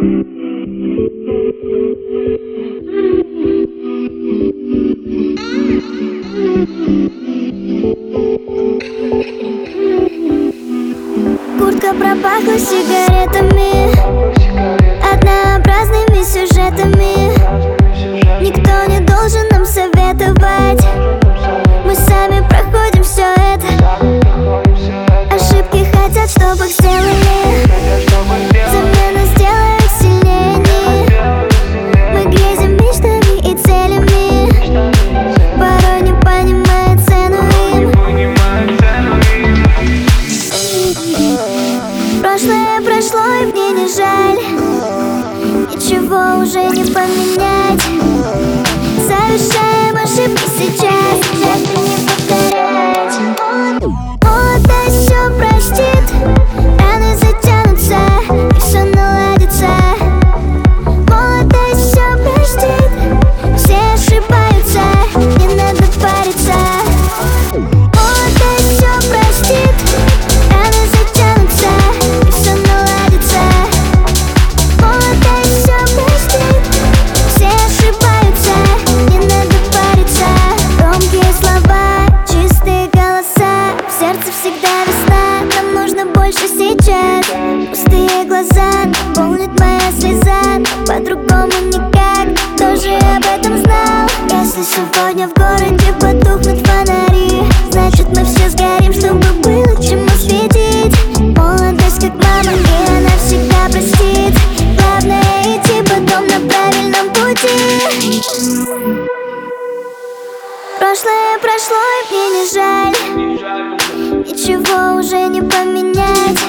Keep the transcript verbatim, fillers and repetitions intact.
Куртка пропахла сигаретами, однообразными сюжетами. Никто не должен нам советовать, мы сами проходим все это. Ошибки хотят, чтобы их сделали, замена сделает их сильнее они. Мы грезим мечтами и целями, порой не понимая цену им. Прошлое прошло, и мне не жаль, ничего уже не поменять. Совершаем ошибки сейчас, это не повторять. Молодость все простит, раны затянутся, и все наладится. Молодость все простит, все ошибаются, не надо париться. Молодость все простит, раны затянутся, и все наладится. Молодость все простит, все ошибаются, не надо париться. Громкие слова, чистые голоса, в сердце всегда весна, нам нужно больше сейчас. Пустые глаза, наполнит моя слеза, по-другому никак, кто же об этом знал? Если сегодня в городе потухнут фонари, значит мы все сгорим, чтобы было чему светить. Молодость как мама, и она всегда простит. Главное идти потом на правильном пути. Прошлое прошло, и мне не жаль, ничего уже не поменять.